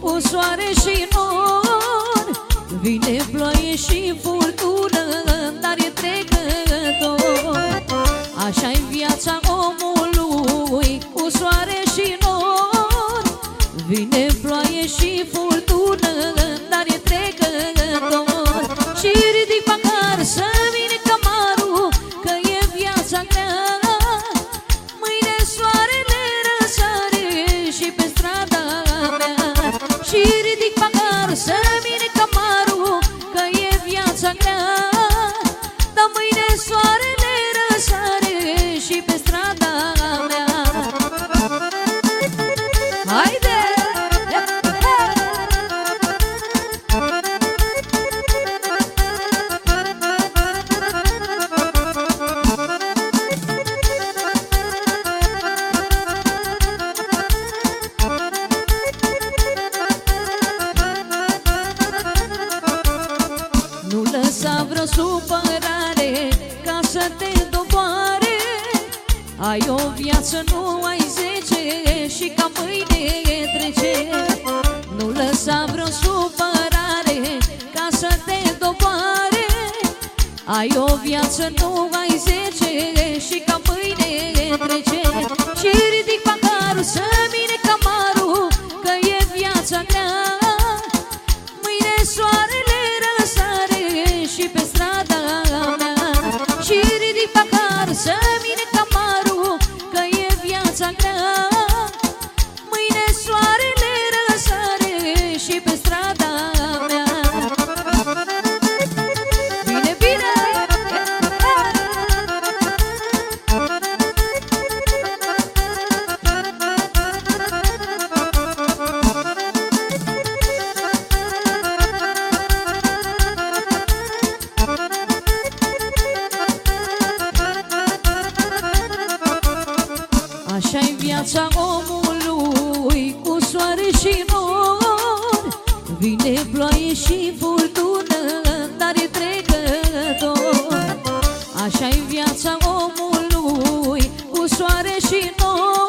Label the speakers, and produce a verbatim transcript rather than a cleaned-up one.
Speaker 1: cu soare și nor, vine ploaie și furtună, dar e trecător. Așa-i viața omului, cu soare și nor, vine ploaie și furtună, dar e trecător. Și ridic măcar să vine cămarul, că e viața grea. Mâine soarele răsare și pe strada mea. Și ridic măcar să vine cămarul, că e viața grea. Dar mâine soarele răsare și pe strada mea. Haide! Nu lăsa vreo supărare ca să te doboare. Ai o viață, nu ai zece, și ca mâine trece. Nu lăsa vreo supărare ca să te doboare. Ai o viață, nu ai zece, și ca mâine trece. Și ridic paharul să vine cămarul, că e viața grea. Mâine soarele răsare și pe strada mea. Și ridic paharul să vine cămarul, că e viața grea. Mâine soarele răsare și pe strada mea. Bine, bine! Așa-i viața omului, cu soare și nor, vine ploaie și furtună, dar e trecător. Așa-i viața omului, cu soare și nor,